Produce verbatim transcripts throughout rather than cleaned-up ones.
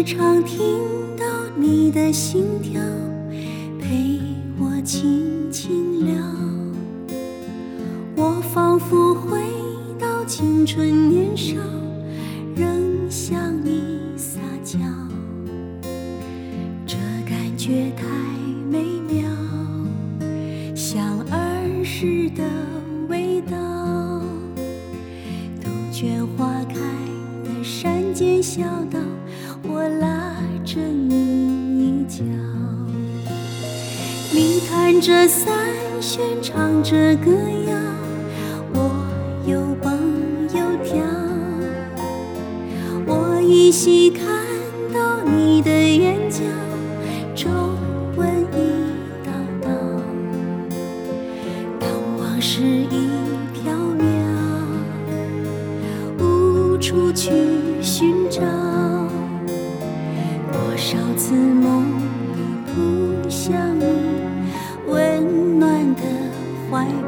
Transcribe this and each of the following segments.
时常听到你的心跳，陪我轻轻聊。我仿佛回到青春年少，仍向你撒娇。这感觉太美妙，像儿时的味道。杜鹃花开的山间小道，我拉着你一脚。你弹着三弦，唱着歌谣，我又蹦又跳。我依稀看到你的眼角，皱纹一道道。当往事已缥缈，无处去寻找。多少次梦里扑向你温暖的怀抱，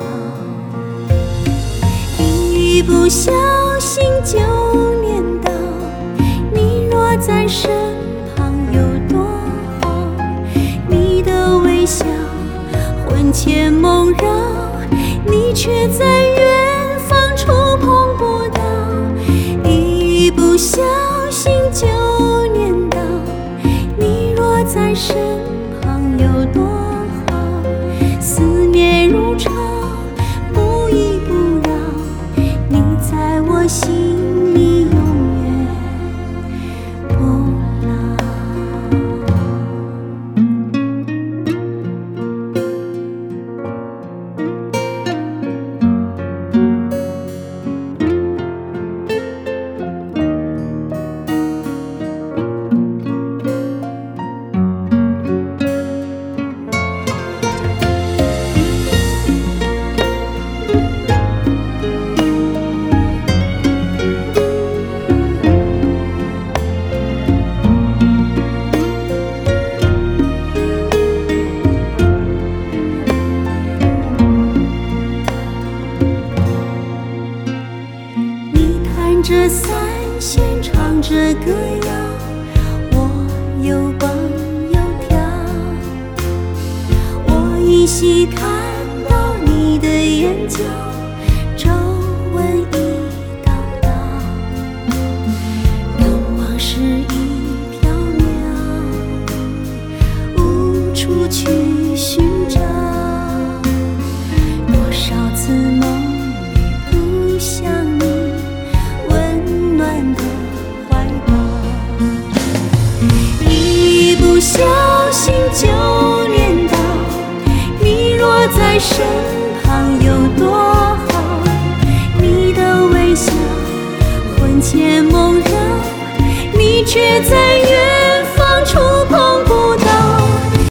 一不小心就念到，你若在身旁有多好。你的微笑魂牵梦绕，你却在远方触碰不到。一不小心就念到，你若在身旁有多好。思念如潮，不依不饶，你在我心里永远不老。弹着三弦，唱着歌谣，我又蹦又跳。我依稀看到你的眼角，皱纹一道道。当往事已缥缈，无处去寻找。多少次梦里扑向你温暖的怀抱，一不小心就念到，你若在身旁有多好。你的微笑魂牵梦绕，你却在远